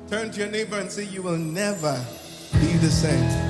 Turn to your neighbor and say, you will never be the same.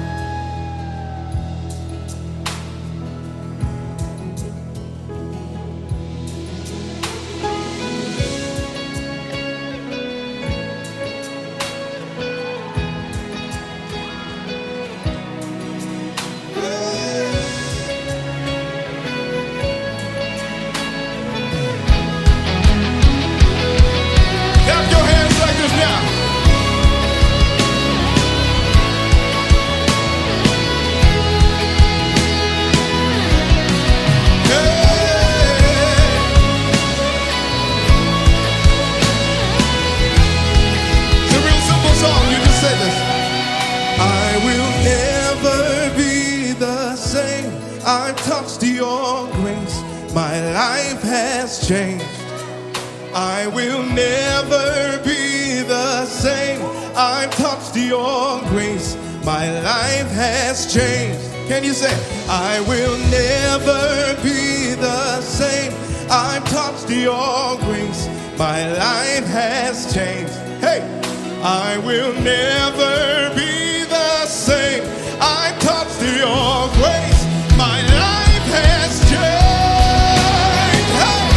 I touched your grace, my life has changed. I will never be the same. I touched your grace, my life has changed. Can you say, I will never be the same. I touched your grace, my life has changed. Hey, I will never be the same. I touched your grace. My life has changed. Hey!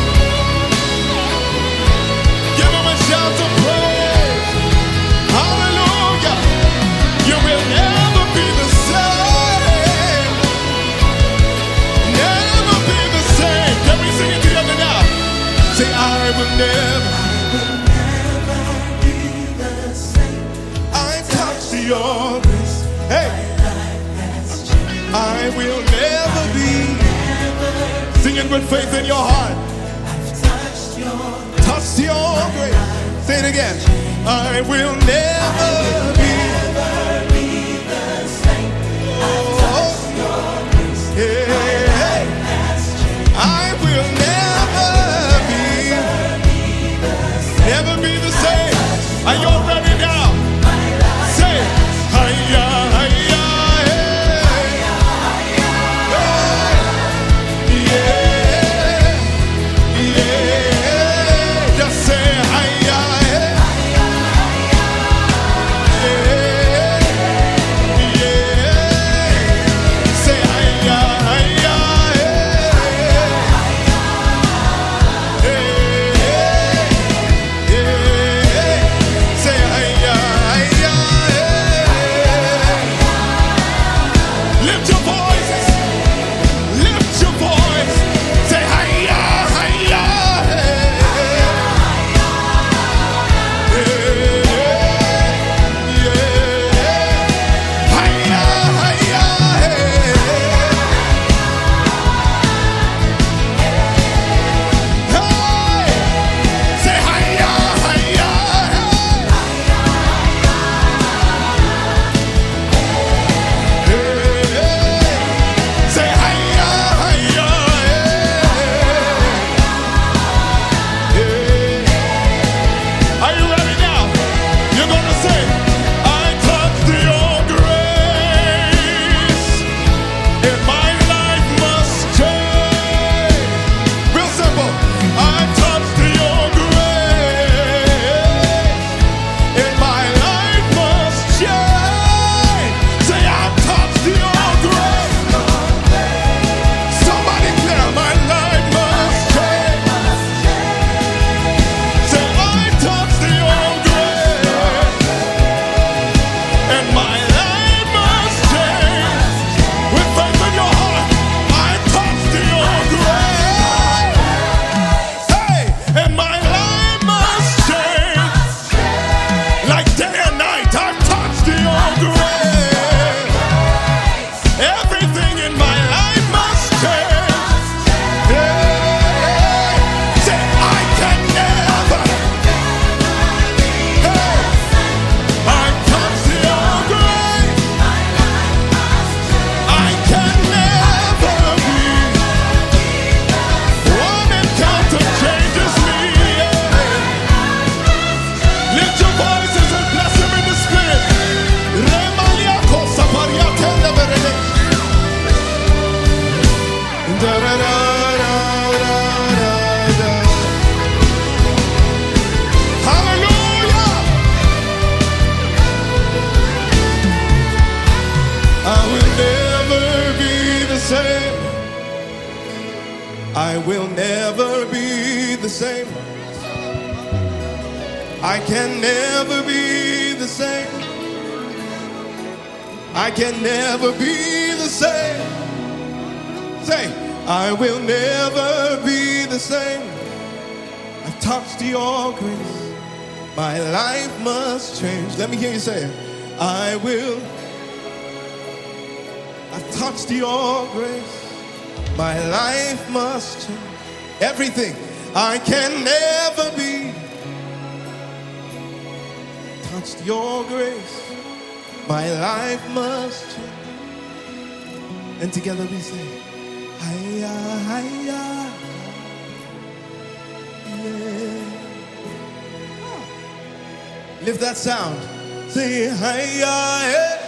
Give him a shout of praise. Hallelujah. You will never be the same. Never be the same. Can we sing it together now? Say, I will never be the same. I touched your grace. Hey! I will never be. Sing it with faith in your heart. I've touched your grace. Say it again. I will never be the same. I've touched your grace. Yeah. I will never be the same. Are you all ready now? Say, hiya. Yeah. will never be the same. I can never be the same. I can never be the same. Say, I will never be the same. I've touched your grace. My life must change. Let me hear you say it. I will. I've touched your grace. My life must change. Everything I can never be. Touched your grace. My life must change. And together we say, Hiya, hiya. Yeah. Lift that sound. Say, hiya, yeah.